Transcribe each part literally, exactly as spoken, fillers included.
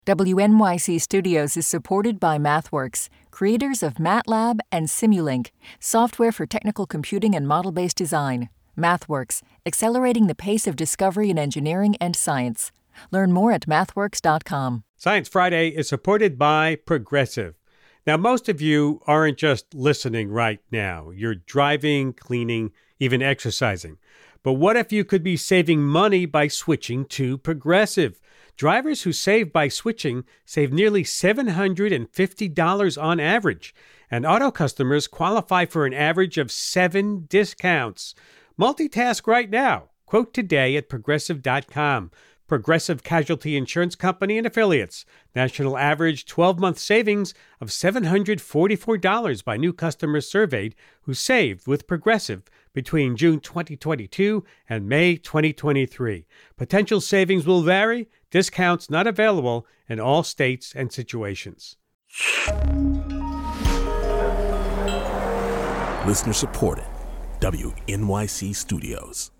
W N Y C Studios is supported by MathWorks, creators of MATLAB and Simulink, software for technical computing and model-based design. MathWorks, accelerating the pace of discovery in engineering and science. Learn more at mathworks dot com. Science Friday is supported by Progressive. Now, most of you aren't just listening right now. You're driving, cleaning, even exercising. But what if you could be saving money by switching to Progressive? Drivers who save by switching save nearly seven hundred fifty dollars on average, and auto customers qualify for an average of seven discounts. Multitask right now. Quote today at progressive dot com. Progressive Casualty Insurance Company and Affiliates. National average twelve-month savings of seven hundred forty-four dollars by new customers surveyed who saved with Progressive between June twenty twenty-two and May twenty twenty-three. Potential savings will vary. Discounts not available in all states and situations. Listener supported. W N Y C Studios.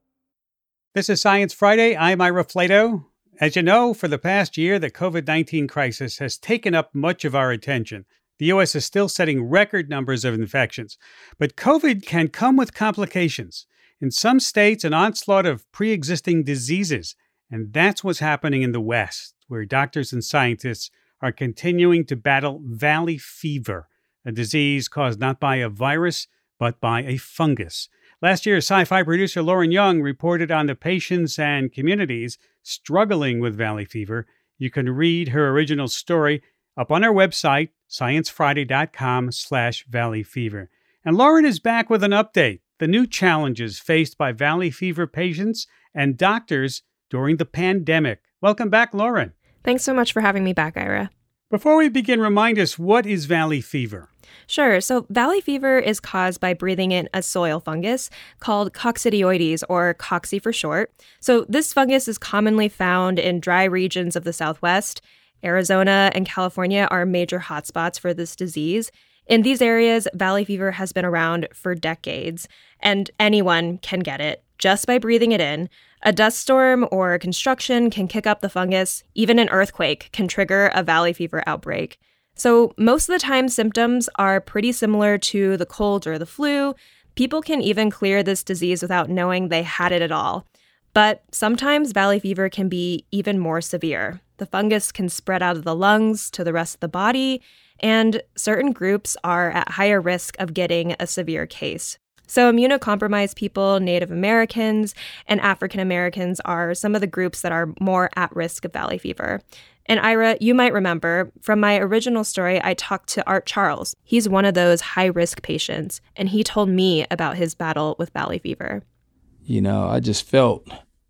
This is Science Friday. I'm Ira Flato. As you know, for the past year, the covid nineteen crisis has taken up much of our attention. The U S is still setting record numbers of infections. But COVID can come with complications. In some states, an onslaught of pre-existing diseases. And that's what's happening in the West, where doctors and scientists are continuing to battle valley fever, a disease caused not by a virus, but by a fungus. Last year, sci-fi producer Lauren Young reported on the patients and communities struggling with valley fever. You can read her original story up on our website, science friday dot com slash valley fever. And Lauren is back with an update, the new challenges faced by valley fever patients and doctors during the pandemic. Welcome back, Lauren. Thanks so much for having me back, Ira. Before we begin, remind us, what is valley fever? Sure. So valley fever is caused by breathing in a soil fungus called coccidioides, or cocci for short. So this fungus is commonly found in dry regions of the Southwest. Arizona and California are major hotspots for this disease. In these areas, valley fever has been around for decades, and anyone can get it just by breathing it in. A dust storm or construction can kick up the fungus. Even an earthquake can trigger a valley fever outbreak. So most of the time, symptoms are pretty similar to the cold or the flu. People can even clear this disease without knowing they had it at all. But sometimes valley fever can be even more severe. The fungus can spread out of the lungs to the rest of the body, and certain groups are at higher risk of getting a severe case. So immunocompromised people, Native Americans, and African Americans are some of the groups that are more at risk of valley fever. And Ira, you might remember, from my original story, I talked to Art Charles. He's one of those high-risk patients, and he told me about his battle with valley fever. You know, I just felt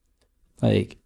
like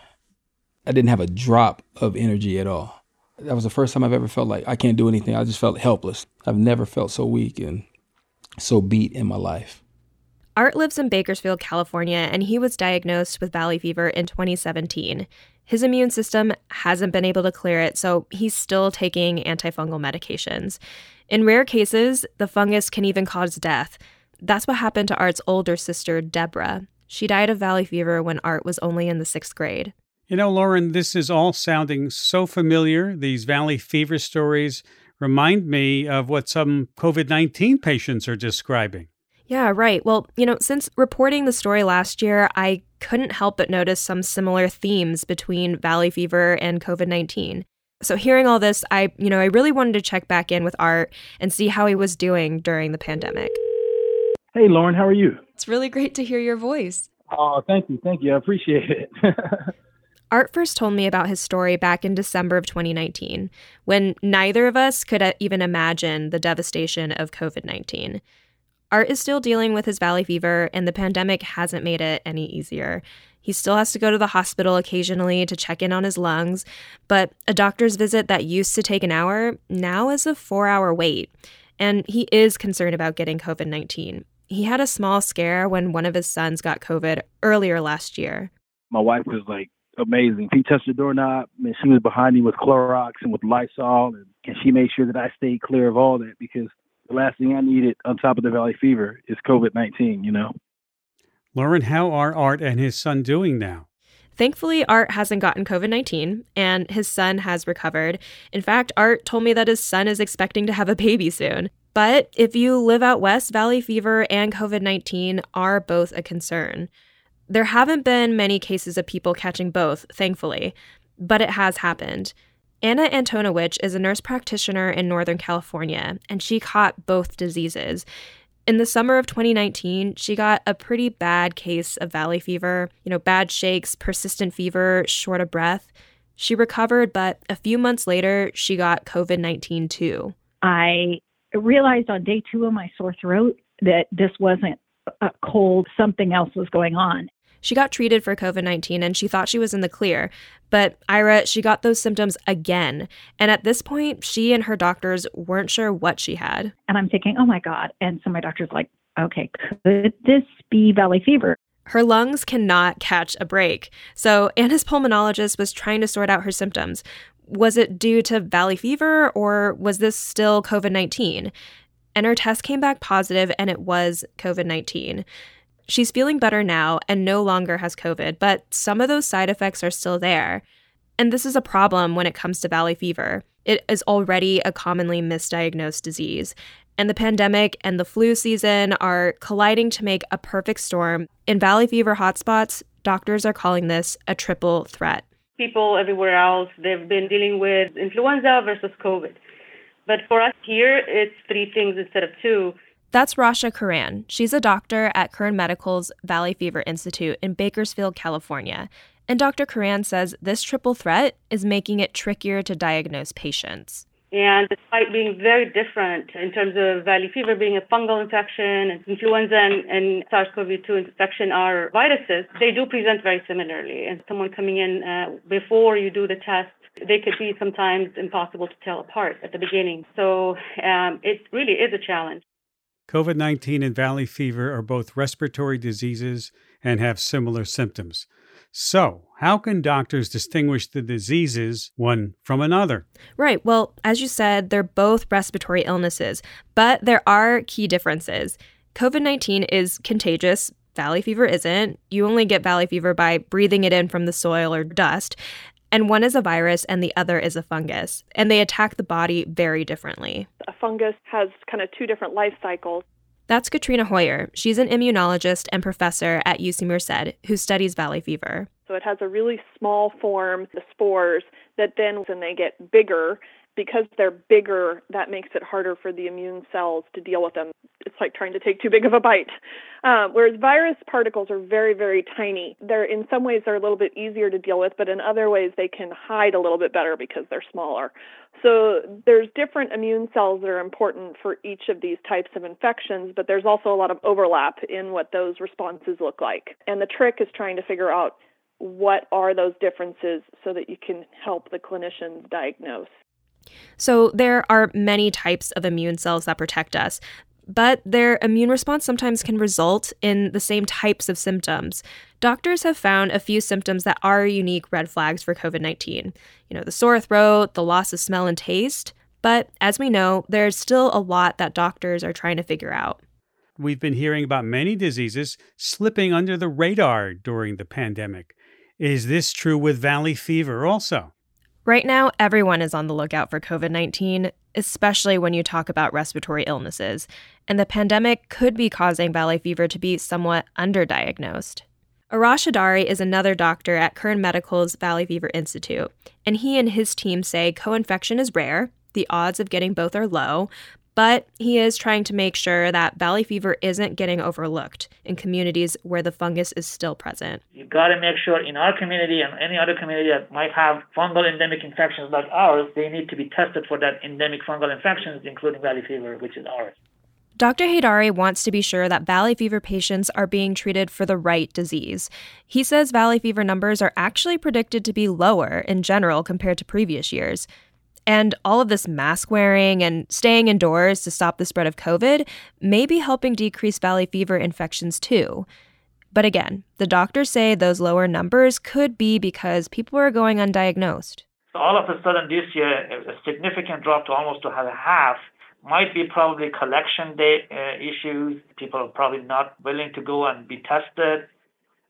I didn't have a drop of energy at all. That was the first time I've ever felt like I can't do anything. I just felt helpless. I've never felt so weak and so beat in my life. Art lives in Bakersfield, California, and he was diagnosed with valley fever in twenty seventeen. His immune system hasn't been able to clear it, so he's still taking antifungal medications. In rare cases, the fungus can even cause death. That's what happened to Art's older sister, Deborah. She died of valley fever when Art was only in the sixth grade. You know, Lauren, this is all sounding so familiar. These valley fever stories remind me of what some covid nineteen patients are describing. Yeah, right. Well, you know, since reporting the story last year, I couldn't help but notice some similar themes between valley fever and covid nineteen. So hearing all this, I, you know, I really wanted to check back in with Art and see how he was doing during the pandemic. Hey, Lauren, how are you? It's really great to hear your voice. Oh, thank you. Thank you. I appreciate it. Art first told me about his story back in December of twenty nineteen, when neither of us could even imagine the devastation of covid nineteen. Art is still dealing with his valley fever, and the pandemic hasn't made it any easier. He still has to go to the hospital occasionally to check in on his lungs, but a doctor's visit that used to take an hour now is a four-hour wait. And he is concerned about getting covid nineteen. He had a small scare when one of his sons got COVID earlier last year. My wife was like amazing. She touched the doorknob, and she was behind me with Clorox and with Lysol, and, and she made sure that I stayed clear of all that, because the last thing I needed on top of the valley fever is covid nineteen, you know? Lauren, how are Art and his son doing now? Thankfully, Art hasn't gotten COVID nineteen, and his son has recovered. In fact, Art told me that his son is expecting to have a baby soon. But if you live out west, valley fever and COVID nineteen are both a concern. There haven't been many cases of people catching both, thankfully, but it has happened. Anna Antonowicz is a nurse practitioner in Northern California, and she caught both diseases. In the summer of twenty nineteen, she got a pretty bad case of valley fever, you know, bad shakes, persistent fever, short of breath. She recovered, but a few months later, she got COVID nineteen too. I realized on day two of my sore throat that this wasn't a cold, something else was going on. She got treated for COVID nineteen and she thought she was in the clear. But Ira, she got those symptoms again. And at this point, she and her doctors weren't sure what she had. And I'm thinking, oh my God. And so my doctor's like, okay, could this be valley fever? Her lungs cannot catch a break. So Anna's pulmonologist was trying to sort out her symptoms. Was it due to valley fever or was this still COVID nineteen? And her test came back positive and it was COVID nineteen. She's feeling better now and no longer has COVID, but some of those side effects are still there. And this is a problem when it comes to valley fever. It is already a commonly misdiagnosed disease. And the pandemic and the flu season are colliding to make a perfect storm. In valley fever hotspots, doctors are calling this a triple threat. People everywhere else, they've been dealing with influenza versus COVID. But for us here, it's three things instead of two. That's Rasha Karan. She's a doctor at Kern Medical's Valley Fever Institute in Bakersfield, California. And Doctor Karan says this triple threat is making it trickier to diagnose patients. And despite being very different in terms of valley fever being a fungal infection, and influenza and, and SARS-CoV two infection are viruses, they do present very similarly. And someone coming in uh, before you do the test, they could be sometimes impossible to tell apart at the beginning. So um, it really is a challenge. COVID nineteen and valley fever are both respiratory diseases and have similar symptoms. So, how can doctors distinguish the diseases one from another? Right. Well, as you said, they're both respiratory illnesses, but there are key differences. COVID nineteen is contagious. Valley fever isn't. You only get valley fever by breathing it in from the soil or dust. And one is a virus and the other is a fungus. And they attack the body very differently. A fungus has kind of two different life cycles. That's Katrina Hoyer. She's an immunologist and professor at U C Merced who studies valley fever. So it has a really small form, the spores, that then when they get bigger, because they're bigger, that makes it harder for the immune cells to deal with them. It's like trying to take too big of a bite. Uh, whereas virus particles are very, very tiny. They're in some ways they're a little bit easier to deal with, but in other ways they can hide a little bit better because they're smaller. So there's different immune cells that are important for each of these types of infections, but there's also a lot of overlap in what those responses look like. And the trick is trying to figure out what are those differences so that you can help the clinicians diagnose. So there are many types of immune cells that protect us, but their immune response sometimes can result in the same types of symptoms. Doctors have found a few symptoms that are unique red flags for COVID nineteen. You know, the sore throat, the loss of smell and taste. But as we know, there's still a lot that doctors are trying to figure out. We've been hearing about many diseases slipping under the radar during the pandemic. Is this true with valley fever also? Right now, everyone is on the lookout for COVID nineteen, especially when you talk about respiratory illnesses. And the pandemic could be causing valley fever to be somewhat underdiagnosed. Arash Hadari is another doctor at Kern Medical's Valley Fever Institute, and he and his team say co-infection is rare, the odds of getting both are low, but he is trying to make sure that valley fever isn't getting overlooked in communities where the fungus is still present. You've got to make sure in our community and any other community that might have fungal endemic infections like ours, they need to be tested for that endemic fungal infections, including valley fever, which is ours. Doctor Hadari wants to be sure that valley fever patients are being treated for the right disease. He says valley fever numbers are actually predicted to be lower in general compared to previous years. And all of this mask wearing and staying indoors to stop the spread of COVID may be helping decrease valley fever infections too. But again, the doctors say those lower numbers could be because people are going undiagnosed. All of a sudden this year, a significant drop to almost to have a half might be probably collection day uh, issues. People are probably not willing to go and be tested.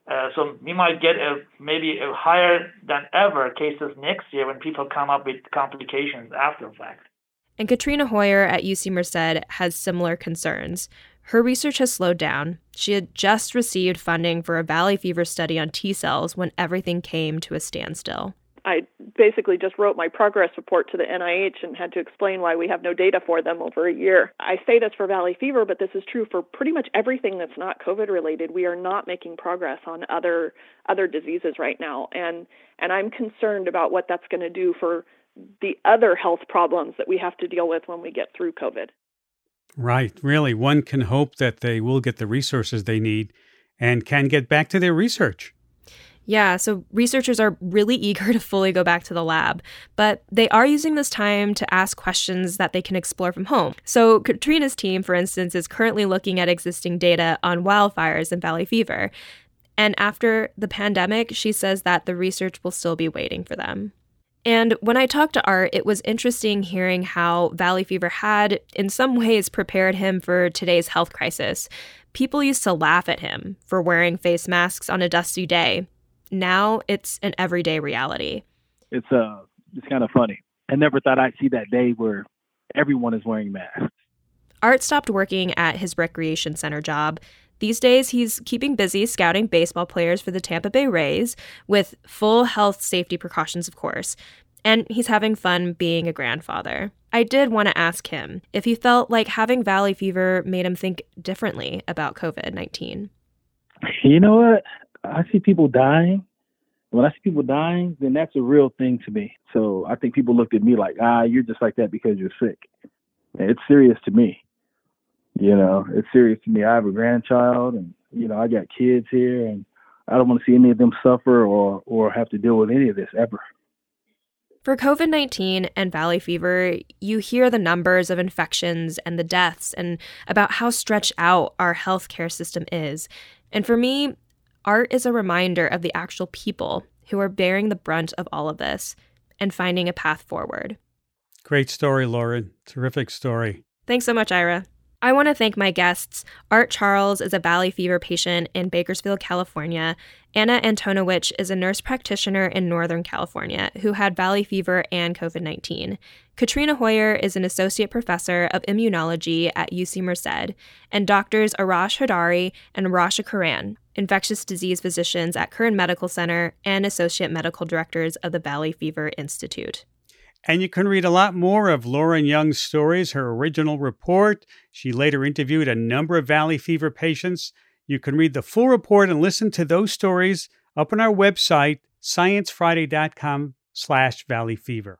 Uh, so we might get a, maybe a higher than ever cases next year when people come up with complications after the fact. And Katrina Hoyer at U C Merced has similar concerns. Her research has slowed down. She had just received funding for a valley fever study on T cells when everything came to a standstill. I basically just wrote my progress report to the N I H and had to explain why we have no data for them over a year. I say this for valley fever, but this is true for pretty much everything that's not COVID related. We are not making progress on other other diseases right now. And and I'm concerned about what that's going to do for the other health problems that we have to deal with when we get through COVID. Right. Really, one can hope that they will get the resources they need and can get back to their research. Yeah, so researchers are really eager to fully go back to the lab, but they are using this time to ask questions that they can explore from home. So Katrina's team, for instance, is currently looking at existing data on wildfires and valley fever. And after the pandemic, she says that the research will still be waiting for them. And when I talked to Art, it was interesting hearing how valley fever had, in some ways, prepared him for today's health crisis. People used to laugh at him for wearing face masks on a dusty day. Now it's an everyday reality. It's uh, it's kind of funny. I never thought I'd see that day where everyone is wearing masks. Art stopped working at his recreation center job. These days, he's keeping busy scouting baseball players for the Tampa Bay Rays with full health safety precautions, of course. And he's having fun being a grandfather. I did want to ask him if he felt like having valley fever made him think differently about COVID nineteen. You know what? I see people dying. When I see people dying, then that's a real thing to me. So I think people looked at me like, ah, you're just like that because you're sick. And it's serious to me. You know, it's serious to me. I have a grandchild and, you know, I got kids here and I don't want to see any of them suffer or, or have to deal with any of this ever. For COVID nineteen and valley fever, you hear the numbers of infections and the deaths and about how stretched out our healthcare system is. And for me, Art is a reminder of the actual people who are bearing the brunt of all of this and finding a path forward. Great story, Lauren. Terrific story. Thanks so much, Ira. I want to thank my guests. Art Charles is a valley fever patient in Bakersfield, California. Anna Antonowicz is a nurse practitioner in Northern California who had valley fever and COVID nineteen. Katrina Hoyer is an associate professor of immunology at U C Merced, and doctors Arash Hadari and Rasha Karan, infectious disease physicians at Curran Medical Center and associate medical directors of the Valley Fever Institute. And you can read a lot more of Lauren Young's stories, her original report. She later interviewed a number of valley fever patients. You can read the full report and listen to those stories up on our website, sciencefriday.com slash valley fever.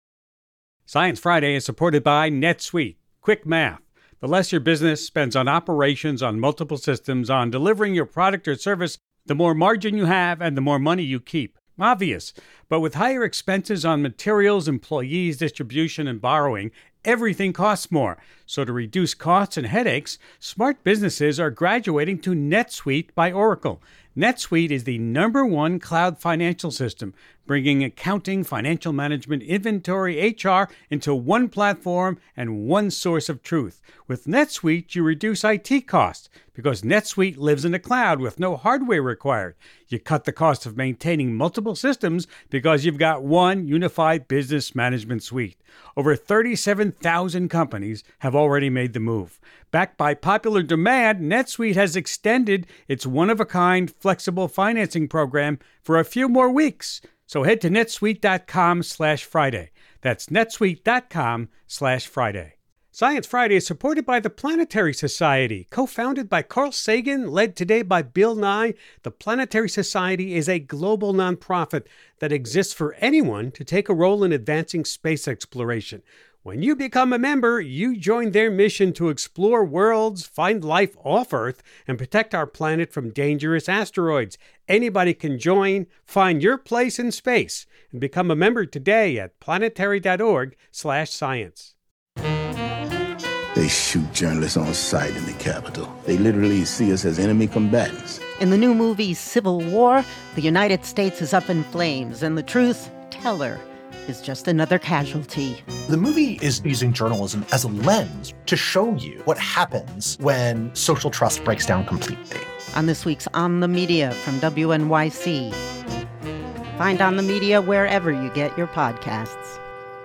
Science Friday is supported by NetSuite. Quick math. The less your business spends on operations, on multiple systems, on delivering your product or service, the more margin you have and the more money you keep. Obvious, but with higher expenses on materials, employees, distribution, and borrowing, everything costs more. So to reduce costs and headaches, smart businesses are graduating to NetSuite by Oracle. NetSuite is the number one cloud financial system, bringing accounting, financial management, inventory, H R into one platform and one source of truth. With NetSuite, you reduce I T costs because NetSuite lives in the cloud with no hardware required. You cut the cost of maintaining multiple systems because you've got one unified business management suite. Over thirty-seven thousand companies have already made the move. Backed by popular demand, NetSuite has extended its one-of-a-kind flexible financing program for a few more weeks. So head to netsuite.com slash Friday. That's netsuite.com slash Friday. Science Friday is supported by the Planetary Society. Co-founded by Carl Sagan, led today by Bill Nye, the Planetary Society is a global nonprofit that exists for anyone to take a role in advancing space exploration. When you become a member, you join their mission to explore worlds, find life off Earth, and protect our planet from dangerous asteroids. Anybody can join. Find your place in space and become a member today at planetary.org slash science. They shoot journalists on sight in the Capitol. They literally see us as enemy combatants. In the new movie Civil War, the United States is up in flames, and the truth, tell her, is just another casualty. The movie is using journalism as a lens to show you what happens when social trust breaks down completely. On this week's On the Media from W N Y C. Find On the Media wherever you get your podcasts.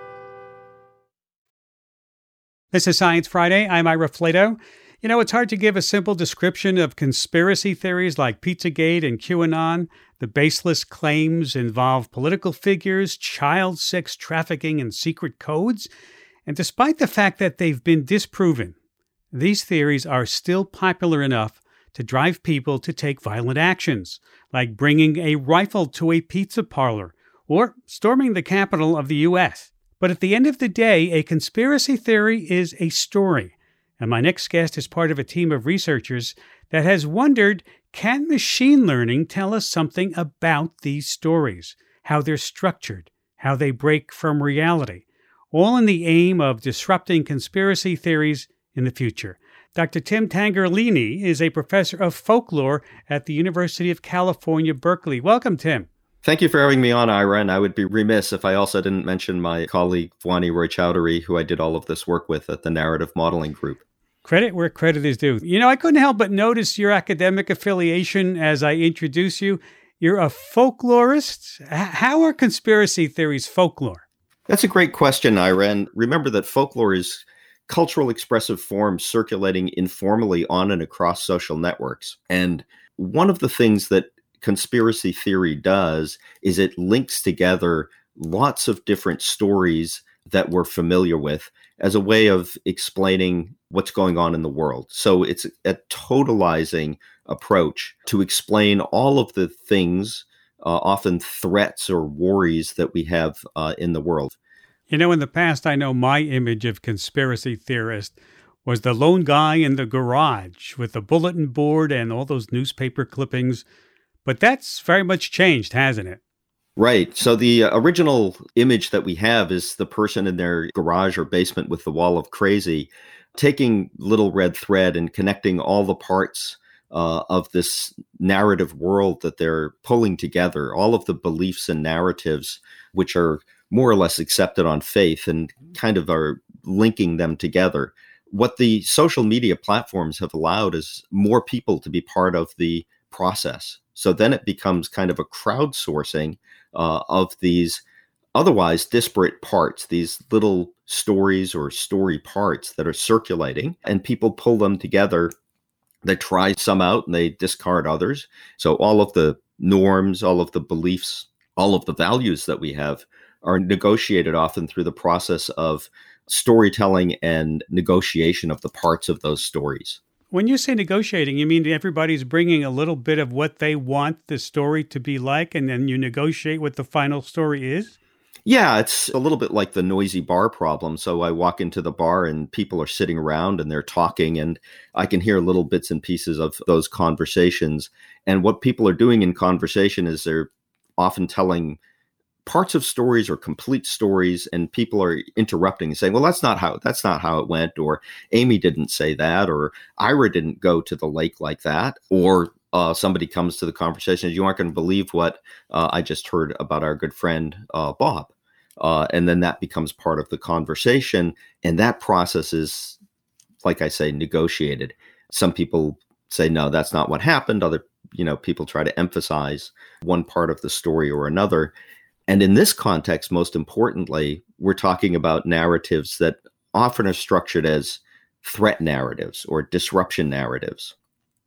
This is Science Friday. I'm Ira Flato. You know, it's hard to give a simple description of conspiracy theories like Pizzagate and QAnon. The baseless claims involve political figures, child sex trafficking, and secret codes. And despite the fact that they've been disproven, these theories are still popular enough to drive people to take violent actions, like bringing a rifle to a pizza parlor or storming the Capitol of the U S. But at the end of the day, a conspiracy theory is a story. And my next guest is part of a team of researchers that has wondered, can machine learning tell us something about these stories, how they're structured, how they break from reality, all in the aim of disrupting conspiracy theories in the future. Doctor Tim Tangerlini is a professor of folklore at the University of California, Berkeley. Welcome, Tim. Thank you for having me on, Ira, and I would be remiss if I also didn't mention my colleague, Vwani Roy-Chaudhuri, who I did all of this work with at the Narrative Modeling Group. Credit where credit is due. You know, I couldn't help but notice your academic affiliation as I introduce you. You're a folklorist. H- how are conspiracy theories folklore? That's a great question, Ira, and remember that folklore is cultural expressive forms circulating informally on and across social networks. And one of the things that conspiracy theory does is it links together lots of different stories that we're familiar with as a way of explaining what's going on in the world. So it's a totalizing approach to explain all of the things, uh, often threats or worries that we have uh, in the world. You know, in the past, I know my image of conspiracy theorist was the lone guy in the garage with the bulletin board and all those newspaper clippings. But that's very much changed, hasn't it? Right. So the original image that we have is the person in their garage or basement with the wall of crazy, taking little red thread and connecting all the parts uh, of this narrative world that they're pulling together, all of the beliefs and narratives, which are more or less accepted on faith, and kind of are linking them together. What the social media platforms have allowed is more people to be part of the process. So then it becomes kind of a crowdsourcing uh, of these otherwise disparate parts, these little stories or story parts that are circulating, and people pull them together. They try some out and they discard others. So all of the norms, all of the beliefs, all of the values that we have are negotiated often through the process of storytelling and negotiation of the parts of those stories. When you say negotiating, you mean everybody's bringing a little bit of what they want the story to be like, and then you negotiate what the final story is? Yeah, it's a little bit like the noisy bar problem. So I walk into the bar and people are sitting around and they're talking, and I can hear little bits and pieces of those conversations. And what people are doing in conversation is they're often telling parts of stories or complete stories, and people are interrupting and saying, well, that's not how, that's not how it went. Or Amy didn't say that, or Ira didn't go to the lake like that. Or uh, somebody comes to the conversation, you aren't going to believe what uh, I just heard about our good friend, uh, Bob. Uh, and then that becomes part of the conversation. And that process is, like I say, negotiated. Some people say, no, that's not what happened. Other, you know, people try to emphasize one part of the story or another. And in this context, most importantly, we're talking about narratives that often are structured as threat narratives or disruption narratives.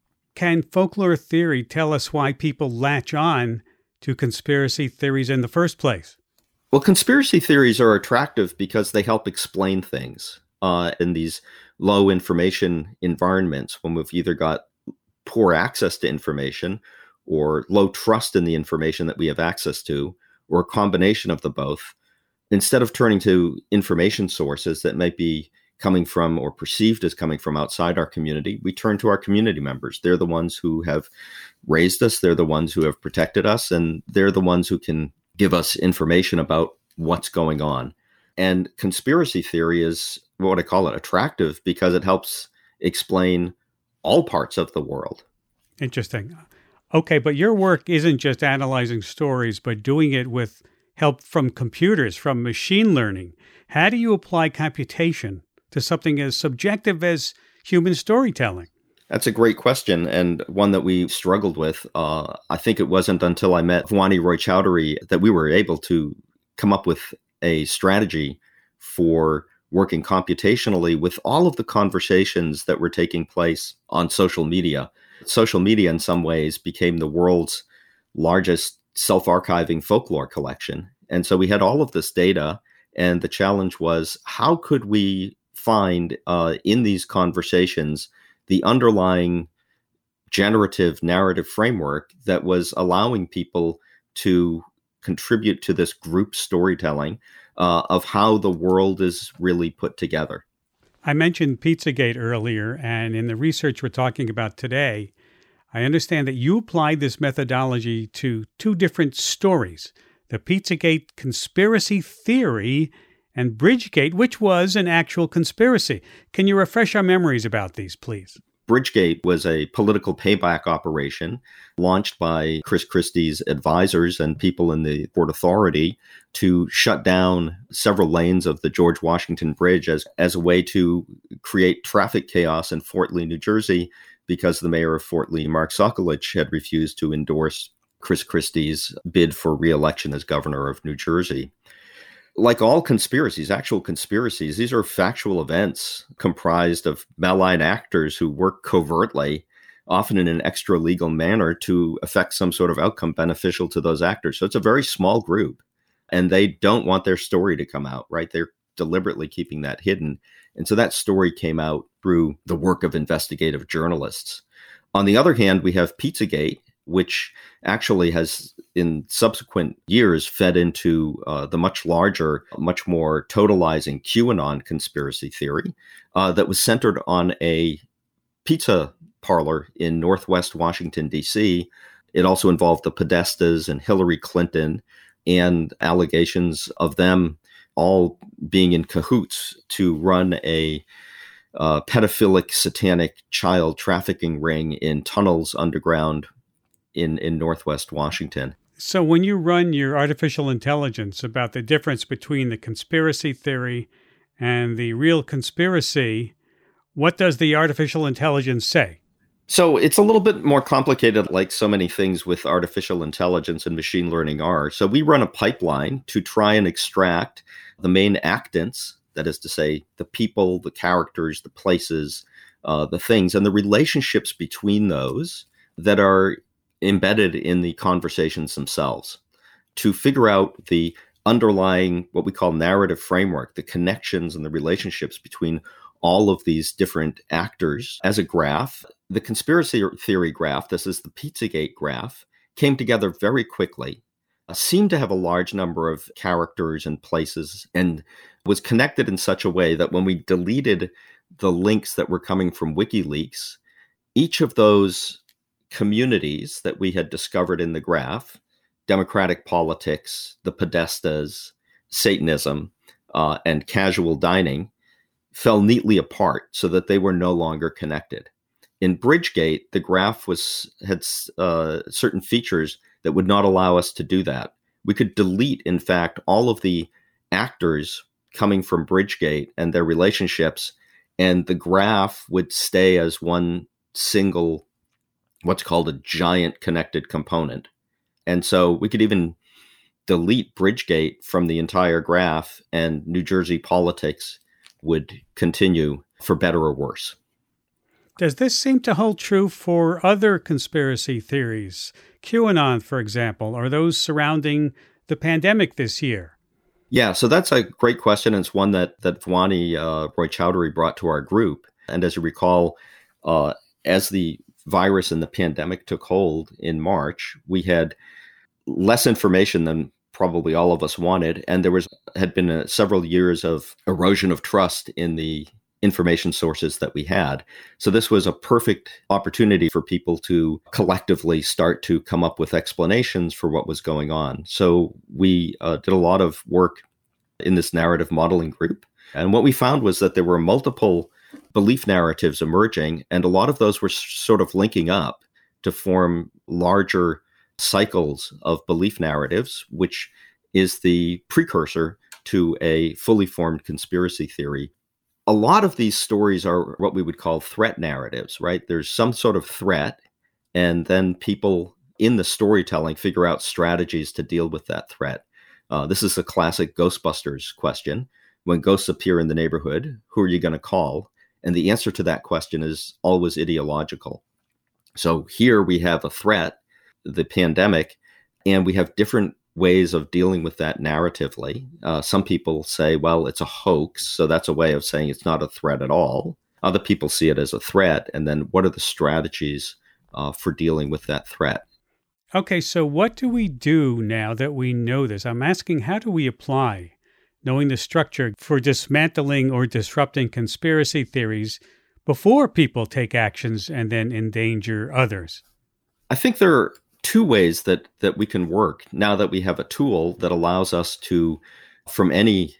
Can folklore theory tell us why people latch on to conspiracy theories in the first place? Well, conspiracy theories are attractive because they help explain things uh, in these low information environments when we've either got poor access to information or low trust in the information that we have access to, or a combination of the both. Instead of turning to information sources that might be coming from or perceived as coming from outside our community, we turn to our community members. They're the ones who have raised us. They're the ones who have protected us. And they're the ones who can give us information about what's going on. And conspiracy theory is what I call it, attractive, because it helps explain all parts of the world. Interesting. Okay, but your work isn't just analyzing stories, but doing it with help from computers, from machine learning. How do you apply computation to something as subjective as human storytelling? That's a great question, and one that we struggled with. Uh, I think it wasn't until I met Vwani Roychowdhury that we were able to come up with a strategy for working computationally with all of the conversations that were taking place on social media. Social media, in some ways, became the world's largest self-archiving folklore collection. And so we had all of this data, and the challenge was, how could we find uh, in these conversations the underlying generative narrative framework that was allowing people to contribute to this group storytelling uh, of how the world is really put together. I mentioned Pizzagate earlier, and in the research we're talking about today, I understand that you applied this methodology to two different stories, the Pizzagate conspiracy theory and Bridgegate, which was an actual conspiracy. Can you refresh our memories about these, please? Bridgegate was a political payback operation launched by Chris Christie's advisors and people in the Port Authority to shut down several lanes of the George Washington Bridge as, as a way to create traffic chaos in Fort Lee, New Jersey, because the mayor of Fort Lee, Mark Sokolich, had refused to endorse Chris Christie's bid for re-election as governor of New Jersey. Like all conspiracies, actual conspiracies, these are factual events comprised of malign actors who work covertly, often in an extra-legal manner, to affect some sort of outcome beneficial to those actors. So it's a very small group, and they don't want their story to come out, right? They're deliberately keeping that hidden. And so that story came out through the work of investigative journalists. On the other hand, we have Pizzagate, which actually has, in subsequent years, fed into uh, the much larger, much more totalizing QAnon conspiracy theory uh, that was centered on a pizza parlor in Northwest Washington, D C. It also involved the Podestas and Hillary Clinton, and allegations of them all being in cahoots to run a uh, pedophilic, satanic child trafficking ring in tunnels underground in, in Northwest Washington. So when you run your artificial intelligence about the difference between the conspiracy theory and the real conspiracy, what does the artificial intelligence say? So it's a little bit more complicated, like so many things with artificial intelligence and machine learning are. So we run a pipeline to try and extract the main actants, that is to say, the people, the characters, the places, uh, the things, and the relationships between those that are embedded in the conversations themselves, to figure out the underlying, what we call narrative framework, the connections and the relationships between all of these different actors as a graph. The conspiracy theory graph, this is the Pizzagate graph, came together very quickly, uh, seemed to have a large number of characters and places, and was connected in such a way that when we deleted the links that were coming from WikiLeaks, each of those communities that we had discovered in the graph, democratic politics, the Podestas, Satanism, uh, and casual dining, fell neatly apart so that they were no longer connected. In Bridgegate, the graph was had uh, certain features that would not allow us to do that. We could delete, in fact, all of the actors coming from Bridgegate and their relationships, and the graph would stay as one single, what's called a giant connected component. And so we could even delete Bridgegate from the entire graph, and New Jersey politics would continue for better or worse. Does this seem to hold true for other conspiracy theories? QAnon, for example, or those surrounding the pandemic this year? Yeah, so that's a great question. It's one that, that Vwani uh, Roychowdhury brought to our group. And as you recall, uh, as the virus and the pandemic took hold in March, we had less information than probably all of us wanted. And there was had been a, several years of erosion of trust in the information sources that we had. So this was a perfect opportunity for people to collectively start to come up with explanations for what was going on. So we uh, did a lot of work in this narrative modeling group. And what we found was that there were multiple belief narratives emerging, and a lot of those were sort of linking up to form larger cycles of belief narratives, which is the precursor to a fully formed conspiracy theory. A lot of these stories are what we would call threat narratives, right? There's some sort of threat, and then people in the storytelling figure out strategies to deal with that threat. Uh, this is a classic Ghostbusters question. When ghosts appear in the neighborhood, who are you going to call? And the answer to that question is always ideological. So here we have a threat, the pandemic, and we have different ways of dealing with that narratively. Uh, some people say, well, it's a hoax. So that's a way of saying it's not a threat at all. Other people see it as a threat. And then what are the strategies uh, for dealing with that threat? Okay, so what do we do now that we know this? I'm asking, how do we apply, knowing the structure, for dismantling or disrupting conspiracy theories before people take actions and then endanger others? I think there are two ways that that we can work now that we have a tool that allows us to, from any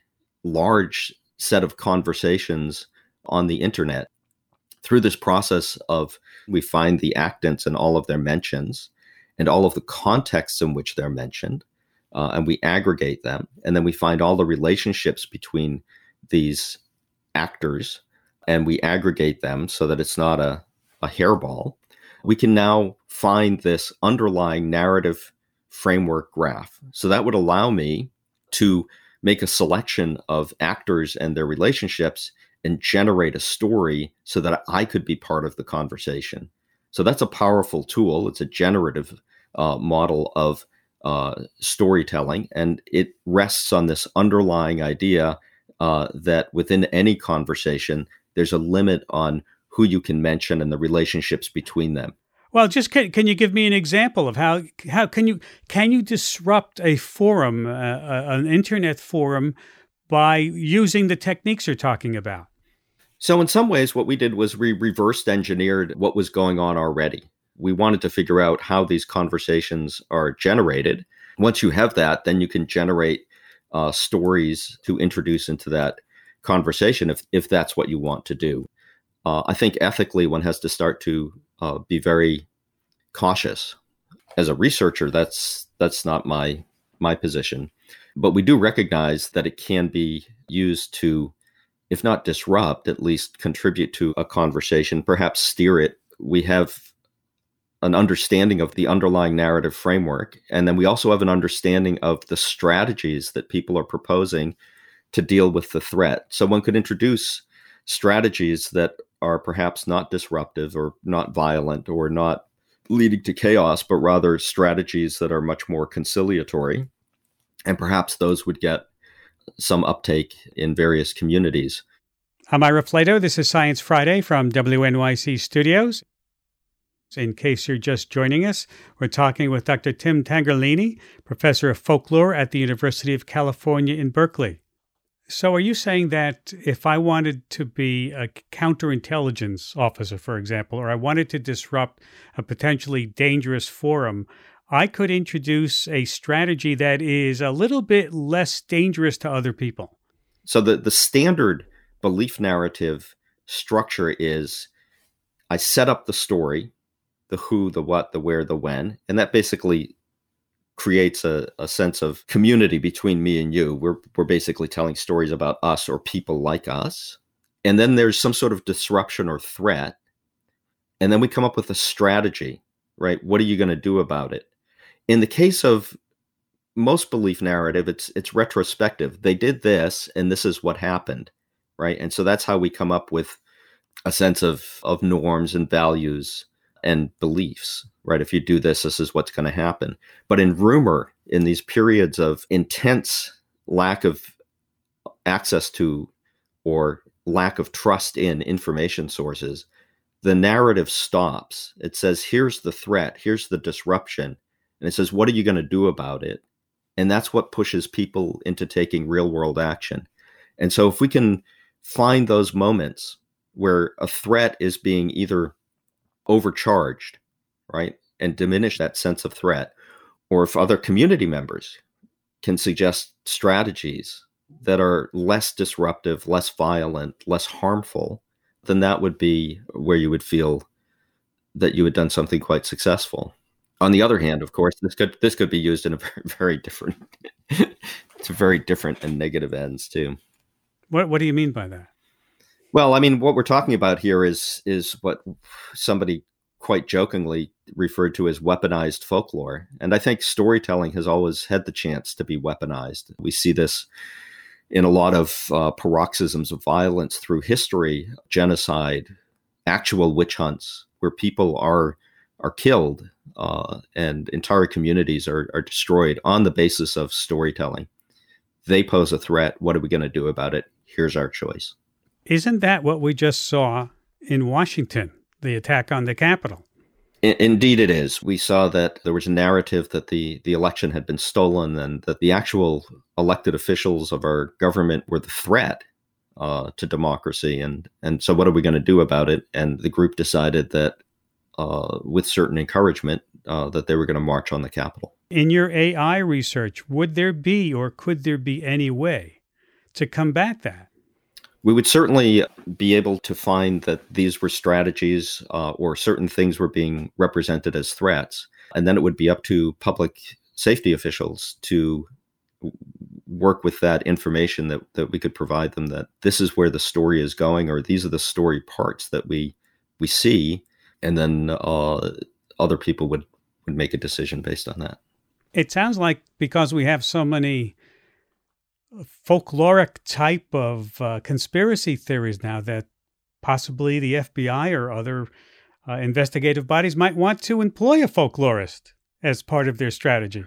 large set of conversations on the internet, through this process of we find the actants and all of their mentions and all of the contexts in which they're mentioned, uh, and we aggregate them, and then we find all the relationships between these actors, and we aggregate them so that it's not a, a hairball. We can now find this underlying narrative framework graph. So that would allow me to make a selection of actors and their relationships and generate a story so that I could be part of the conversation. So that's a powerful tool. It's a generative uh, model of uh, storytelling, and it rests on this underlying idea uh, that within any conversation, there's a limit on who you can mention and the relationships between them. Well, just can, can you give me an example of how how can you can you disrupt a forum, uh, an internet forum, by using the techniques you're talking about? So in some ways, what we did was we reversed engineered what was going on already. We wanted to figure out how these conversations are generated. Once you have that, then you can generate uh, stories to introduce into that conversation if if that's what you want to do. Uh, I think ethically, one has to start to uh, be very cautious. As a researcher, that's that's not my my position, but we do recognize that it can be used to, if not disrupt, at least contribute to a conversation, perhaps steer it. We have an understanding of the underlying narrative framework, and then we also have an understanding of the strategies that people are proposing to deal with the threat. So one could introduce strategies that are perhaps not disruptive or not violent or not leading to chaos, but rather strategies that are much more conciliatory. And perhaps those would get some uptake in various communities. I'm Ira Flatow. This is Science Friday from W N Y C Studios. In case you're just joining us, we're talking with Doctor Tim Tangerlini, professor of folklore at the University of California in Berkeley. So are you saying that if I wanted to be a counterintelligence officer, for example, or I wanted to disrupt a potentially dangerous forum, I could introduce a strategy that is a little bit less dangerous to other people? So the, the standard belief narrative structure is I set up the story, the who, the what, the where, the when, and that basically creates a, a sense of community between me and you. We're we're basically telling stories about us or people like us. And then there's some sort of disruption or threat. And then we come up with a strategy, right? What are you going to do about it? In the case of most belief narrative, it's it's retrospective. They did this and this is what happened, right? And so that's how we come up with a sense of of norms and values and beliefs, right? If you do this, this is what's going to happen. But in rumor, in these periods of intense lack of access to or lack of trust in information sources, the narrative stops. It says, here's the threat, here's the disruption. And it says, what are you going to do about it? And that's what pushes people into taking real world action. And so if we can find those moments where a threat is being either overcharged, right, and diminish that sense of threat, or if other community members can suggest strategies that are less disruptive, less violent, less harmful, then that would be where you would feel that you had done something quite successful. On the other hand, of course, this could this could be used in a very, very different to very different and negative ends too. What What do you mean by that? Well, I mean, what we're talking about here is is what somebody quite jokingly referred to as weaponized folklore. And I think storytelling has always had the chance to be weaponized. We see this in a lot of uh, paroxysms of violence through history, genocide, actual witch hunts, where people are are killed uh, and entire communities are, are destroyed on the basis of storytelling. They pose a threat. What are we going to do about it? Here's our choice. Isn't that what we just saw in Washington, the attack on the Capitol? I- indeed it is. We saw that there was a narrative that the, the election had been stolen and that the actual elected officials of our government were the threat uh, to democracy. And, and so what are we going to do about it? And the group decided that uh, with certain encouragement, uh, that they were going to march on the Capitol. In your A I research, would there be or could there be any way to combat that? We would certainly be able to find that these were strategies uh, or certain things were being represented as threats. And then it would be up to public safety officials to work with that information that, that we could provide them, that this is where the story is going, or these are the story parts that we we see. And then uh, other people would, would make a decision based on that. It sounds like because we have so many folkloric type of uh, conspiracy theories now that possibly the F B I or other uh, investigative bodies might want to employ a folklorist as part of their strategy.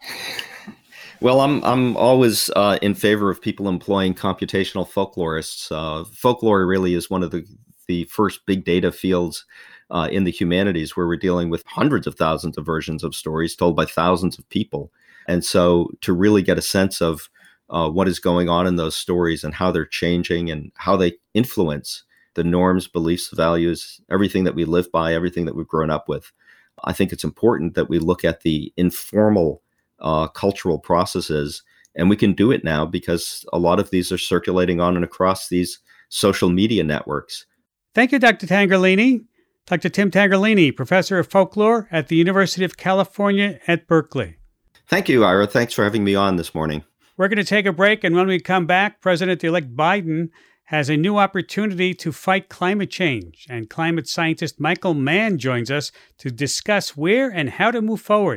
Well, I'm I'm always uh, in favor of people employing computational folklorists. Uh, folklore really is one of the, the first big data fields uh, in the humanities, where we're dealing with hundreds of thousands of versions of stories told by thousands of people. And so to really get a sense of uh, what is going on in those stories and how they're changing and how they influence the norms, beliefs, values, everything that we live by, everything that we've grown up with, I think it's important that we look at the informal uh, cultural processes. And we can do it now because a lot of these are circulating on and across these social media networks. Thank you, Doctor Tangherlini. Doctor Tim Tangherlini, Professor of Folklore at the University of California at Berkeley. Thank you, Ira. Thanks for having me on this morning. We're going to take a break, and when we come back, President-elect Biden has a new opportunity to fight climate change, and climate scientist Michael Mann joins us to discuss where and how to move forward.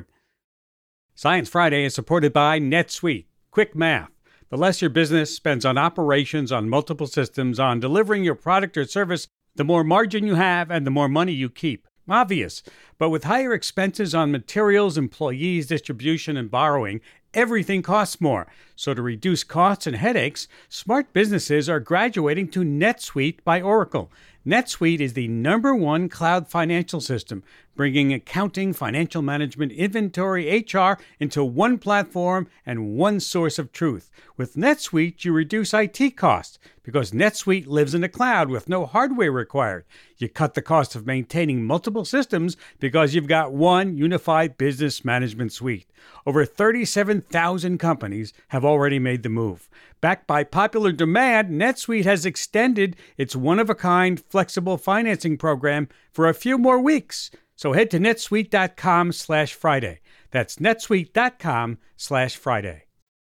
Science Friday is supported by NetSuite. Quick math. The less your business spends on operations, on multiple systems, on delivering your product or service, the more margin you have and the more money you keep. Obvious. But with higher expenses on materials, employees, distribution, and borrowing, everything costs more. So to reduce costs and headaches, smart businesses are graduating to NetSuite by Oracle. NetSuite is the number one cloud financial system, bringing accounting, financial management, inventory, H R into one platform and one source of truth. With NetSuite, you reduce I T costs because NetSuite lives in the cloud with no hardware required. You cut the cost of maintaining multiple systems because you've got one unified business management suite. Over thirty-seven thousand companies have already made the move. Backed by popular demand, NetSuite has extended its one-of-a-kind flexible financing program for a few more weeks. So head to netsuite.com slash Friday. That's netsuite.com slash Friday.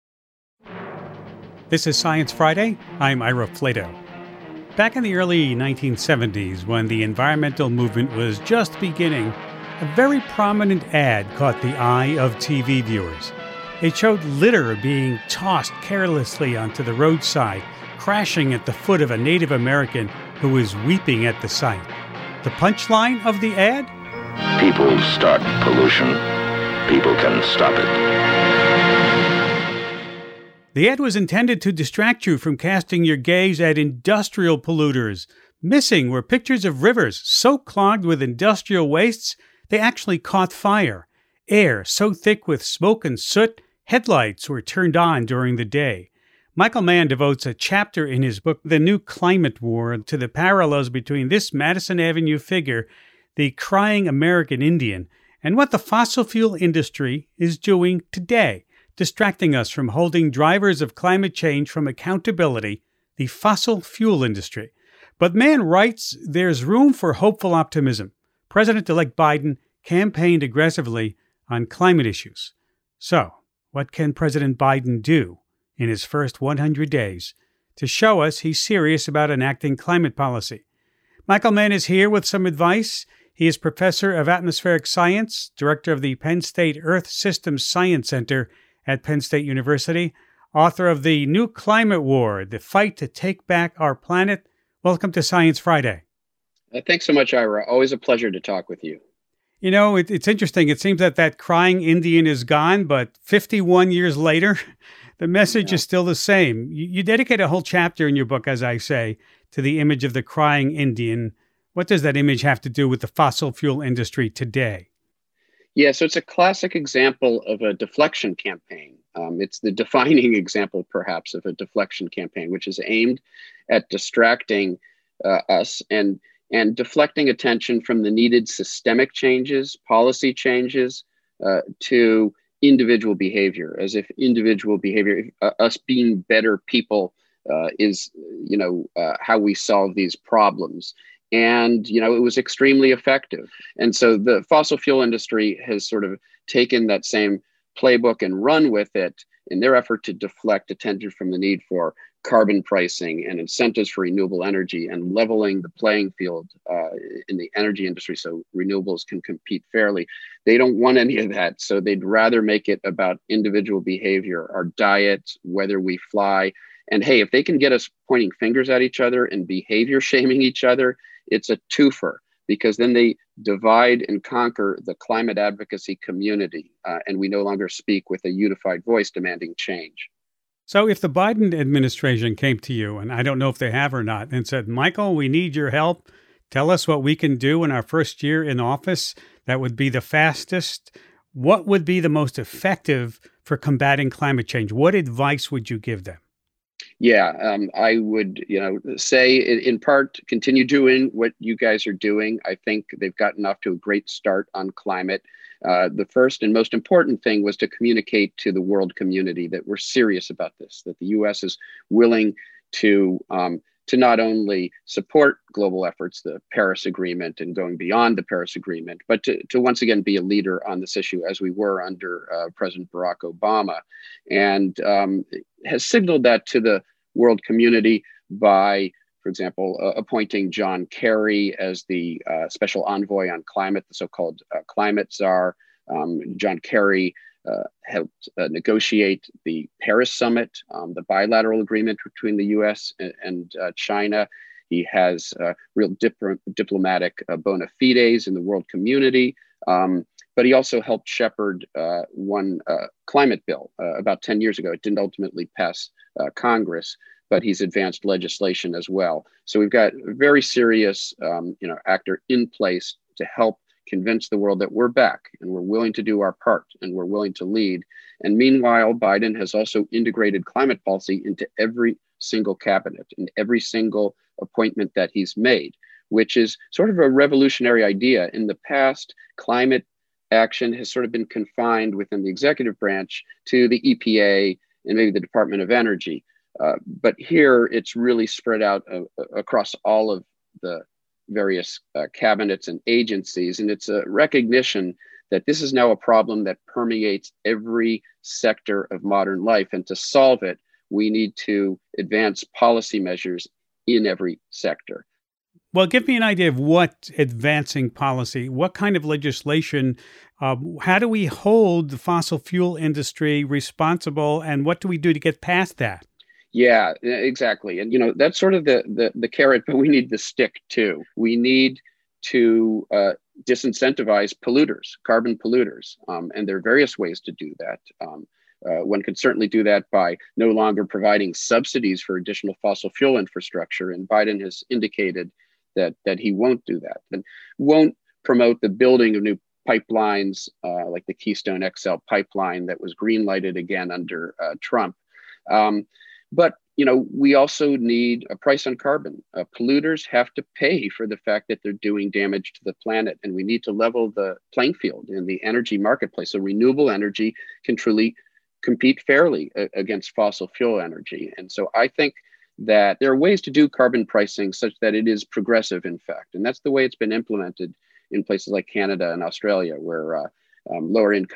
This is Science Friday. I'm Ira Flato. Back in the early nineteen seventies, when the environmental movement was just beginning, a very prominent ad caught the eye of T V viewers. It showed litter being tossed carelessly onto the roadside, crashing at the foot of a Native American who was weeping at the sight. The punchline of the ad? People start pollution. People can stop it. The ad was intended to distract you from casting your gaze at industrial polluters. Missing were pictures of rivers so clogged with industrial wastes they actually caught fire. Air so thick with smoke and soot, headlights were turned on during the day. Michael Mann devotes a chapter in his book, The New Climate War, to the parallels between this Madison Avenue figure, the crying American Indian, and what the fossil fuel industry is doing today, distracting us from holding drivers of climate change from accountability, the fossil fuel industry. But Mann writes there's room for hopeful optimism. President-elect Biden campaigned aggressively on climate issues. So, What can President Biden do in his first one hundred days to show us he's serious about enacting climate policy? Michael Mann is here with some advice. He is professor of atmospheric science, director of the Penn State Earth Systems Science Center at Penn State University, author of The New Climate War, The Fight to Take Back Our Planet. Welcome to Science Friday. Uh, thanks so much, Ira. Always a pleasure to talk with you. You know, it, it's interesting. It seems that that crying Indian is gone, but fifty-one years later, the message yeah. is still the same. You, you dedicate a whole chapter in your book, as I say, to the image of the crying Indian. What does that image have to do with the fossil fuel industry today? Yeah, so it's a classic example of a deflection campaign. Um, it's the defining example, perhaps, of a deflection campaign, which is aimed at distracting uh, us and and deflecting attention from the needed systemic changes, policy changes, uh, to individual behavior, as if individual behavior, uh, us being better people, uh, is, you know, uh, how we solve these problems. And, you know, it was extremely effective. And so the fossil fuel industry has sort of taken that same playbook and run with it in their effort to deflect attention from the need for carbon pricing and incentives for renewable energy and leveling the playing field uh, in the energy industry so renewables can compete fairly. They don't want any of that. So they'd rather make it about individual behavior, our diet, whether we fly. And hey, if they can get us pointing fingers at each other and behavior shaming each other, it's a twofer, because then they divide and conquer the climate advocacy community, uh, and we no longer speak with a unified voice demanding change. So if the Biden administration came to you, and I don't know if they have or not, and said, Michael, we need your help. Tell us what we can do in our first year in office that would be the fastest. What would be the most effective for combating climate change? What advice would you give them? Yeah, um, I would, you know, say in, in part, continue doing what you guys are doing. I think they've gotten off to a great start on climate. Uh, the first and most important thing was to communicate to the world community that we're serious about this, that the U S is willing to um, to not only support global efforts, the Paris Agreement and going beyond the Paris Agreement, but to, to once again be a leader on this issue as we were under uh, President Barack Obama, and um, has signaled that to the world community by, for example, uh, appointing John Kerry as the uh, special envoy on climate, the so-called uh, climate czar. Um, John Kerry uh, helped uh, negotiate the Paris Summit, um, the bilateral agreement between the U S and, and uh, China. He has uh, real dip- diplomatic uh, bona fides in the world community, um, but he also helped shepherd uh, one uh, climate bill uh, about ten years ago. It didn't ultimately pass uh, Congress, but he's advanced legislation as well. So we've got a very serious, um, you know, actor in place to help convince the world that we're back and we're willing to do our part and we're willing to lead. And meanwhile, Biden has also integrated climate policy into every single cabinet and every single appointment that he's made, which is sort of a revolutionary idea. In the past, climate action has sort of been confined within the executive branch to the E P A and maybe the Department of Energy. Uh, but here it's really spread out uh, across all of the various uh, cabinets and agencies. And it's a recognition that this is now a problem that permeates every sector of modern life. And to solve it, we need to advance policy measures in every sector. Well, give me an idea of what advancing policy, what kind of legislation, uh, how do we hold the fossil fuel industry responsible, and what do we do to get past that? Yeah, exactly. And, you know, that's sort of the, the, the carrot, but we need the stick too. We need to uh, disincentivize polluters, carbon polluters. Um, and there are various ways to do that. Um, uh, one could certainly do that by no longer providing subsidies for additional fossil fuel infrastructure. And Biden has indicated that, that he won't do that and won't promote the building of new pipelines uh, like the Keystone X L pipeline that was green-lighted again under uh, Trump. Um, But, you know, we also need a price on carbon. Uh, polluters have to pay for the fact that they're doing damage to the planet. And we need to level the playing field in the energy marketplace so renewable energy can truly compete fairly a- against fossil fuel energy. And so I think that there are ways to do carbon pricing such that it is progressive, in fact. And that's the way it's been implemented in places like Canada and Australia, where uh, um, lower income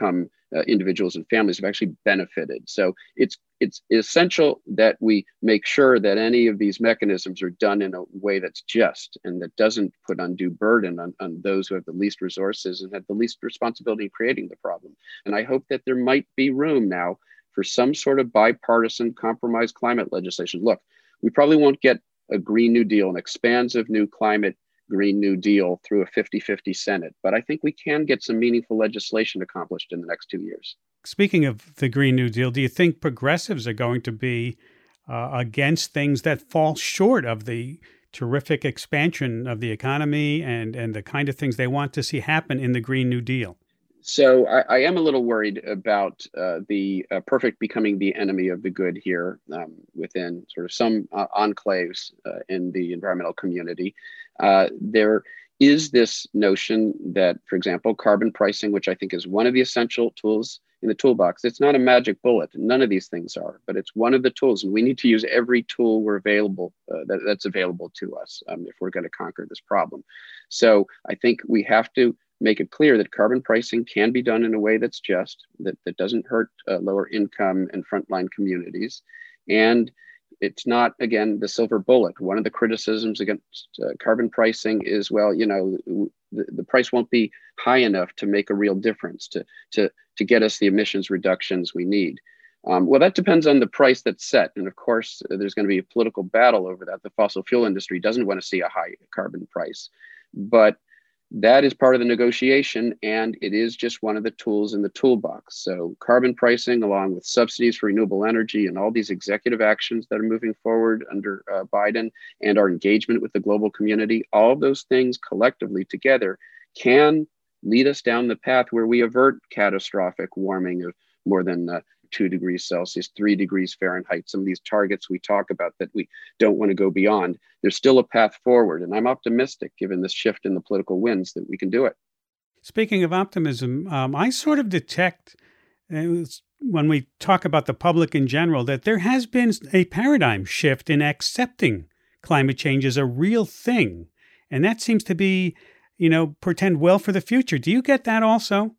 uh, individuals and families have actually benefited. So it's it's essential that we make sure that any of these mechanisms are done in a way that's just and that doesn't put undue burden on, on those who have the least resources and have the least responsibility in creating the problem. And I hope that there might be room now for some sort of bipartisan compromise climate legislation. Look, we probably won't get a Green New Deal, an expansive new climate Green New Deal through a fifty-fifty Senate, but I think we can get some meaningful legislation accomplished in the next two years. Speaking of the Green New Deal, do you think progressives are going to be uh, against things that fall short of the terrific expansion of the economy and, and the kind of things they want to see happen in the Green New Deal? So I, I am a little worried about uh, the uh, perfect becoming the enemy of the good here um, within sort of some uh, enclaves uh, in the environmental community. Uh, there is this notion that, for example, carbon pricing, which I think is one of the essential tools in the toolbox. It's not a magic bullet. None of these things are, but it's one of the tools. And we need to use every tool we're available uh, that, that's available to us um, if we're going to conquer this problem. So I think we have to make it clear that carbon pricing can be done in a way that's just, that, that doesn't hurt uh, lower income and frontline communities. And it's not, again, the silver bullet. One of the criticisms against uh, carbon pricing is, well, you know, the, the price won't be high enough to make a real difference, to, to, to get us the emissions reductions we need. Um, well, that depends on the price that's set. And of course, uh, there's going to be a political battle over that. The fossil fuel industry doesn't want to see a high carbon price. But that is part of the negotiation, and it is just one of the tools in the toolbox. So carbon pricing, along with subsidies for renewable energy and all these executive actions that are moving forward under uh, Biden, and our engagement with the global community, all of those things collectively together can lead us down the path where we avert catastrophic warming of more than uh, two degrees Celsius, three degrees Fahrenheit, some of these targets we talk about that we don't want to go beyond. There's still a path forward. And I'm optimistic, given this shift in the political winds, that we can do it. Speaking of optimism, um, I sort of detect uh, when we talk about the public in general that there has been a paradigm shift in accepting climate change as a real thing. And that seems to be, you know, portend well for the future. Do you get that also?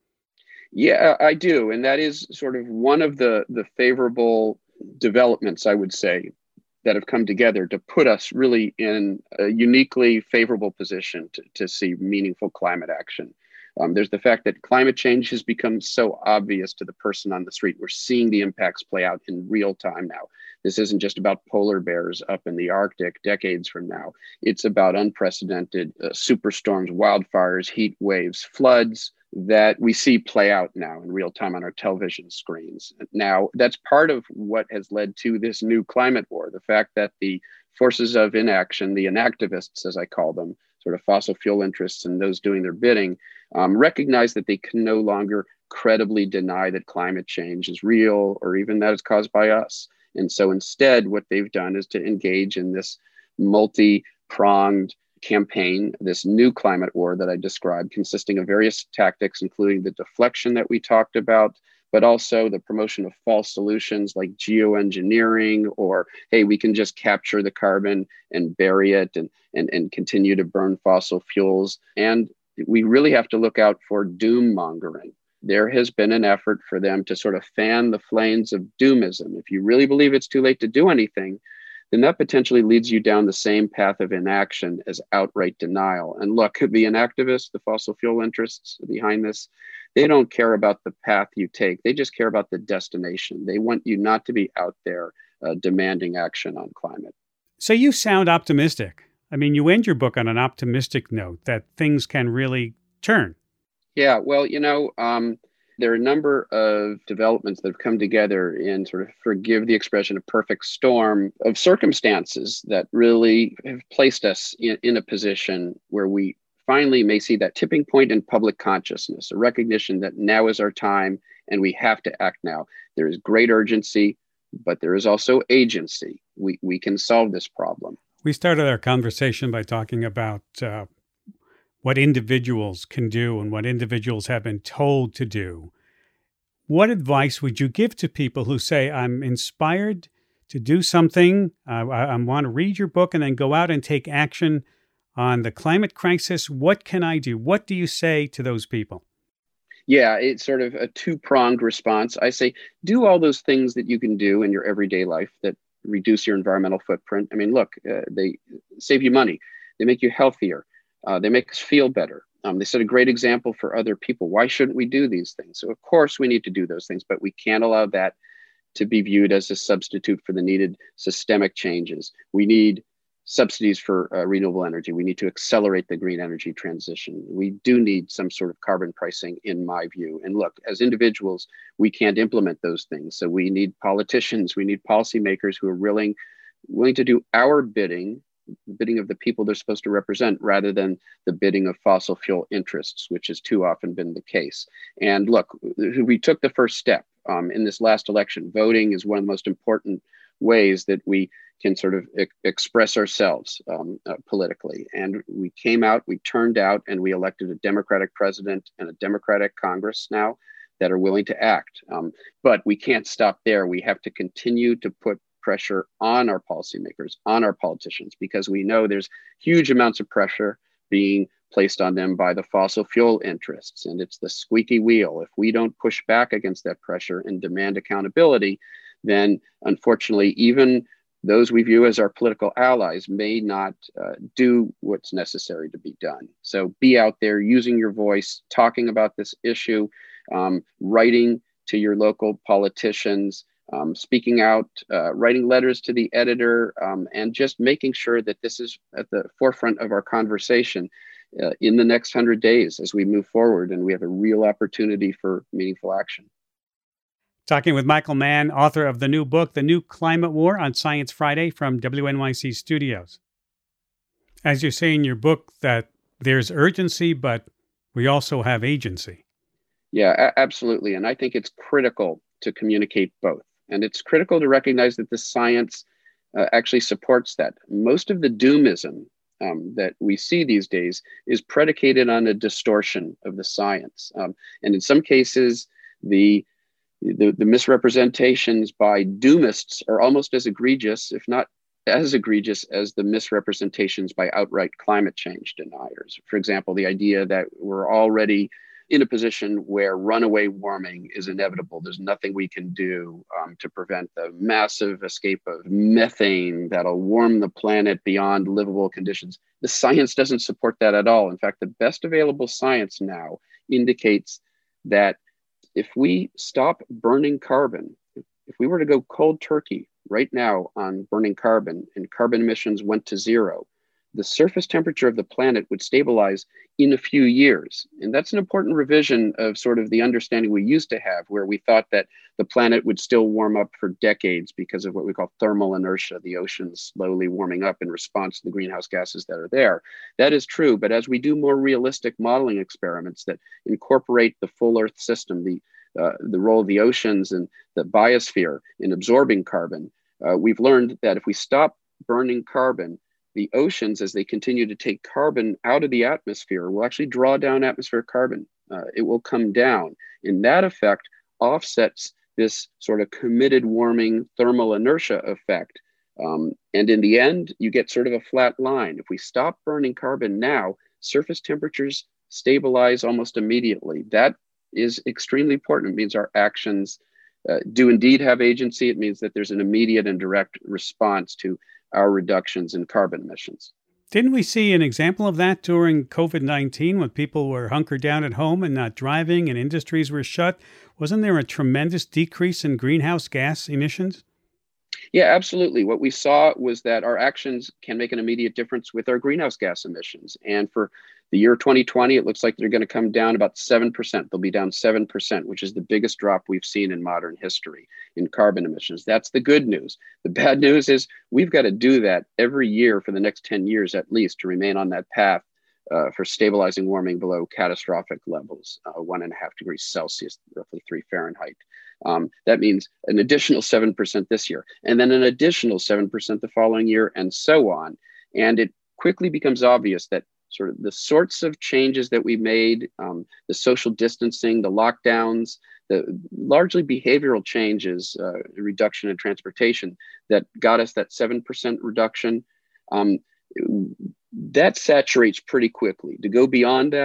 Yeah, I do. And that is sort of one of the, the favorable developments, I would say, that have come together to put us really in a uniquely favorable position to, to see meaningful climate action. Um, there's the fact that climate change has become so obvious to the person on the street. We're seeing the impacts play out in real time now. This isn't just about polar bears up in the Arctic decades from now. It's about unprecedented uh, superstorms, wildfires, heat waves, floods that we see play out now in real time on our television screens. Now, that's part of what has led to this new climate war, the fact that the forces of inaction, the inactivists, as I call them, sort of fossil fuel interests and those doing their bidding, um, recognize that they can no longer credibly deny that climate change is real or even that it's caused by us. And so instead, what they've done is to engage in this multi-pronged campaign, this new climate war that I described, consisting of various tactics, including the deflection that we talked about, but also the promotion of false solutions like geoengineering, or, hey, we can just capture the carbon and bury it and, and, and continue to burn fossil fuels. And we really have to look out for doom mongering. There has been an effort for them to sort of fan the flames of doomism. If you really believe it's too late to do anything, then that potentially leads you down the same path of inaction as outright denial. And look, the inactivists, the fossil fuel interests behind this, they don't care about the path you take. They just care about the destination. They want you not to be out there uh, demanding action on climate. So you sound optimistic. I mean, you end your book on an optimistic note that things can really turn. Yeah, well, you know, um, there are a number of developments that have come together in sort of, forgive the expression, a perfect storm of circumstances that really have placed us in, in a position where we finally may see that tipping point in public consciousness, a recognition that now is our time and we have to act now. There is great urgency, but there is also agency. We, we can solve this problem. We started our conversation by talking about uh, what individuals can do and what individuals have been told to do. What advice would you give to people who say, I'm inspired to do something, uh, I, I want to read your book and then go out and take action on the climate crisis? What can I do? What do you say to those people? Yeah, it's sort of a two-pronged response. I say, do all those things that you can do in your everyday life that reduce your environmental footprint. I mean, look, uh, they save you money. They make you healthier. Uh, they make us feel better. Um, they set a great example for other people. Why shouldn't we do these things? So of course we need to do those things, but we can't allow that to be viewed as a substitute for the needed systemic changes. We need subsidies for uh, renewable energy. We need to accelerate the green energy transition. We do need some sort of carbon pricing, in my view. And look, as individuals, we can't implement those things. So we need politicians, we need policymakers who are willing, willing to do our bidding, bidding of the people they're supposed to represent, rather than the bidding of fossil fuel interests, which has too often been the case. And look, we took the first step um, in this last election. Voting is one of the most important ways that we can sort of e- express ourselves um, uh, politically. And we came out, we turned out, and we elected a Democratic president and a Democratic Congress now that are willing to act. Um, but we can't stop there. We have to continue to put pressure on our policymakers, on our politicians, because we know there's huge amounts of pressure being placed on them by the fossil fuel interests. And it's the squeaky wheel. If we don't push back against that pressure and demand accountability, then unfortunately, even those we view as our political allies may not uh, do what's necessary to be done. So be out there using your voice, talking about this issue, um, writing to your local politicians, um, speaking out, uh, writing letters to the editor, um, and just making sure that this is at the forefront of our conversation uh, in the next hundred days as we move forward and we have a real opportunity for meaningful action. Talking with Michael Mann, author of the new book, The New Climate War, on Science Friday from W N Y C Studios. As you say in your book, that there's urgency, but we also have agency. Yeah, a- absolutely. And I think it's critical to communicate both. And it's critical to recognize that the science uh, actually supports that. Most of the doomism um, that we see these days is predicated on a distortion of the science. Um, and in some cases, the The, the misrepresentations by doomists are almost as egregious, if not as egregious, as the misrepresentations by outright climate change deniers. For example, the idea that we're already in a position where runaway warming is inevitable. There's nothing we can do um, to prevent the massive escape of methane that'll warm the planet beyond livable conditions. The science doesn't support that at all. In fact, the best available science now indicates that if we stop burning carbon, if we were to go cold turkey right now on burning carbon and carbon emissions went to zero, the surface temperature of the planet would stabilize in a few years. And that's an important revision of sort of the understanding we used to have, where we thought that the planet would still warm up for decades because of what we call thermal inertia, the oceans slowly warming up in response to the greenhouse gases that are there. That is true, but as we do more realistic modeling experiments that incorporate the full Earth system, the uh, the role of the oceans and the biosphere in absorbing carbon, uh, we've learned that if we stop burning carbon, the oceans, as they continue to take carbon out of the atmosphere, will actually draw down atmospheric carbon. Uh, it will come down. And that effect offsets this sort of committed warming thermal inertia effect. Um, and in the end, you get sort of a flat line. If we stop burning carbon now, surface temperatures stabilize almost immediately. That is extremely important. It means our actions uh, do indeed have agency. It means that there's an immediate and direct response to our reductions in carbon emissions. Didn't we see an example of that during COVID nineteen when people were hunkered down at home and not driving and industries were shut? Wasn't there a tremendous decrease in greenhouse gas emissions? Yeah, absolutely. What we saw was that our actions can make an immediate difference with our greenhouse gas emissions. And for the year twenty twenty, it looks like they're going to come down about seven percent. They'll be down seven percent, which is the biggest drop we've seen in modern history in carbon emissions. That's the good news. The bad news is we've got to do that every year for the next ten years at least to remain on that path uh, for stabilizing warming below catastrophic levels, uh, one and a half degrees Celsius, roughly three Fahrenheit. Um, that means an additional seven percent this year, and then an additional seven percent the following year, and so on. And it quickly becomes obvious that sort of the sorts of changes that we made, um, the social distancing, the lockdowns, the largely behavioral changes, uh, reduction in transportation that got us that seven percent reduction, um, that saturates pretty quickly. To go beyond that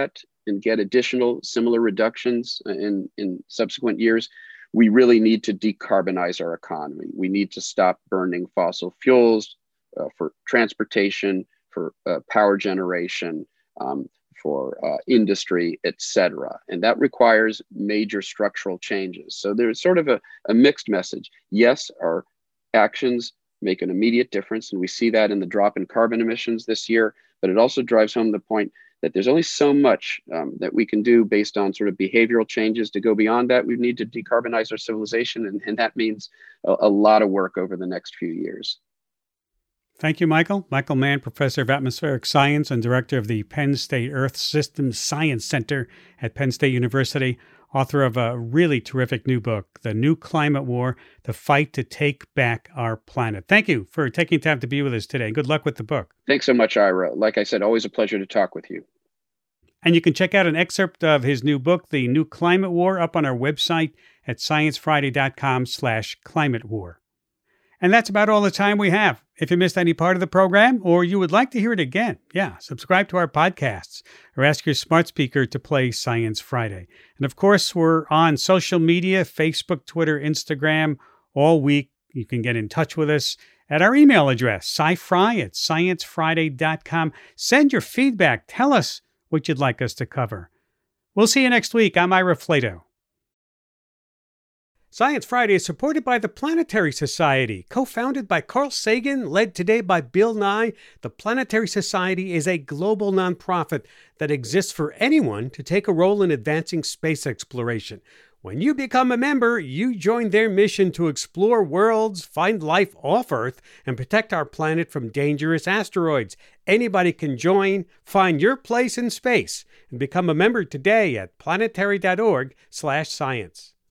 and get additional similar reductions in, in subsequent years, we really need to decarbonize our economy. We need to stop burning fossil fuels uh, for transportation, for uh, power generation, um, for uh, industry, et cetera. And that requires major structural changes. So there's sort of a, a mixed message. Yes, our actions make an immediate difference, and we see that in the drop in carbon emissions this year, but it also drives home the point that there's only so much um, that we can do based on sort of behavioral changes. To go beyond that, we need to decarbonize our civilization, and, and that means a, a lot of work over the next few years. Thank you, Michael. Michael Mann, Professor of Atmospheric Science and Director of the Penn State Earth Systems Science Center at Penn State University, author of a really terrific new book, The New Climate War, The Fight to Take Back Our Planet. Thank you for taking time to be with us today. Good luck with the book. Thanks so much, Ira. Like I said, always a pleasure to talk with you. And you can check out an excerpt of his new book, The New Climate War, up on our website at sciencefriday.com slash climate war. And that's about all the time we have. If you missed any part of the program or you would like to hear it again, yeah, subscribe to our podcasts or ask your smart speaker to play Science Friday. And of course, we're on social media, Facebook, Twitter, Instagram, all week. You can get in touch with us at our email address, scifri at sciencefriday dot com. Send your feedback. Tell us what you'd like us to cover. We'll see you next week. I'm Ira Flato. Science Friday is supported by the Planetary Society. Co-founded by Carl Sagan, led today by Bill Nye, the Planetary Society is a global nonprofit that exists for anyone to take a role in advancing space exploration. When you become a member, you join their mission to explore worlds, find life off Earth, and protect our planet from dangerous asteroids. Anybody can join. Find your place in space and become a member today at planetary dot org slash science.